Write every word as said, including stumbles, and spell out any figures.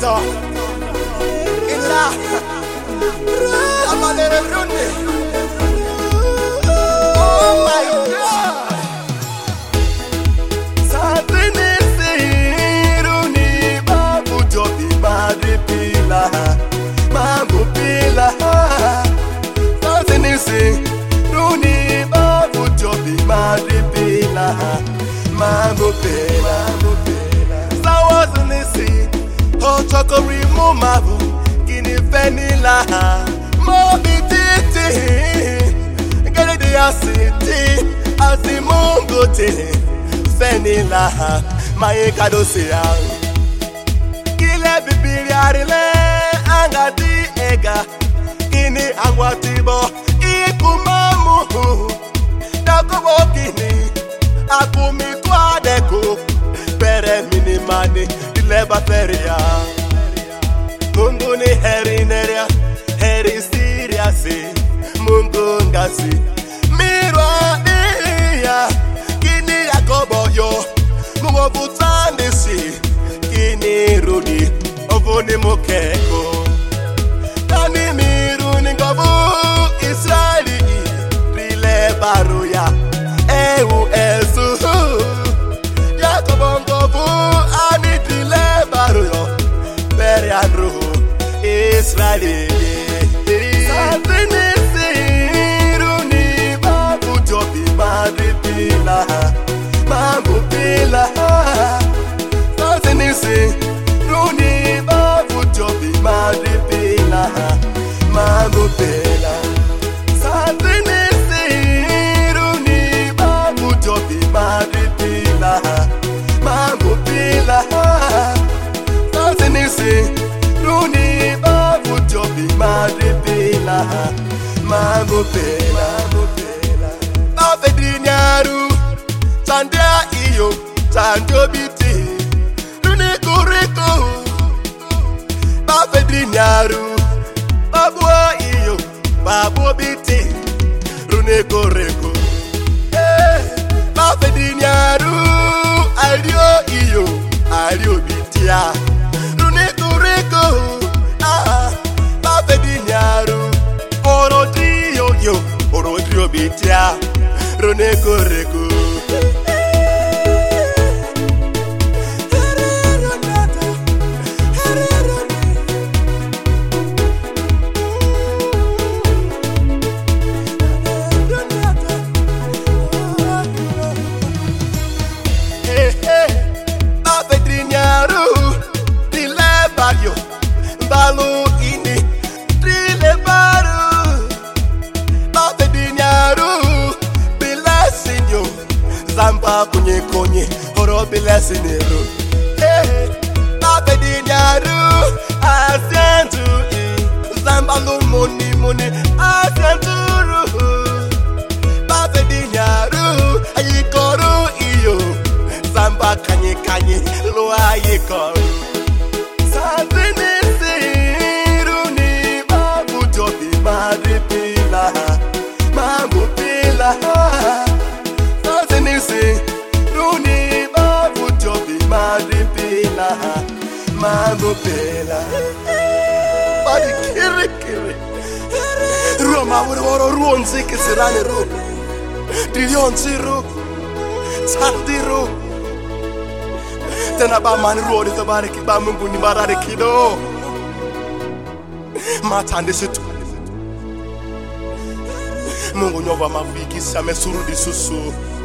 Doctor Illa Amalere Brunni. Oh my God. Satini Siruni Babu Jobi Madri Pila Mabu Pila. Satini Siruni Babu Jobi Madri Pila Mabu Pila. Sawazunisi Ochokori Mumabu Kini Fenila Mobi Titi Gere de Asiti Asimungote Fenila Maye Kadosia Kile Bibiri Arile Angadi Ega Kini Angwatibo Ikumamu Dakobo Kini Akumi Tuadeko Pere Minimani Dileba Feria Mungu ni heri neria Heri siriasi Mungu ngasi Mirwa iya Kini yakobo yo Mungu butandisi Kini rudi Ovuni mukeko Tani miru ningobu Israeli Rile baruya Ewu esu Yakobo ngobu Ani rile baruyo Peri anruhu Israeli Satini Siruni Babu Jobi Madri Pila Mabu Pila. Satini Siruni Babu Jobi Madri Pila Mabu Pila. Satini Siruni Babu Jobi Madri Pila Mabu Pila. Satini Siruni Babu Jobi Madri Pila Mabu Pila. Bafedri Nyaru Chandia iyo Chandio biti Runi kuriko Bafedri Nyaru Babu iyo Babu biti Runi kuriko Bafedri Nyaru Alio iyo Alio bitia Runi kuriko Ah Bafedri Nyaru Orodrio yo Orodrio bitia Rune koreko Hey hey Bafedri Nyaru Dile bayo Balu ini Dile baru Bafedri Nyaru Zamba kunye konye horo bilesinero. Hey, Bafedri Nyaru asientu i Zamba lu moni moni asientu ru. Bafedri Nyaru ayikoru iyo Zamba kanye kanye lo ayikoru. Satini Siruni Babu Jobi Madri Pila Mabu Pila. Satini Siruni Babu Jobi Madri Pila Mabu Pila. Badi kiri kiri Roma wuri woro ruonzi kisirane ru Dilionzi ru Sandi ru Tena ba mani ruodi to bariki ba mungu ni barare kido Matande situ Mungu nyova maviki same surudi susu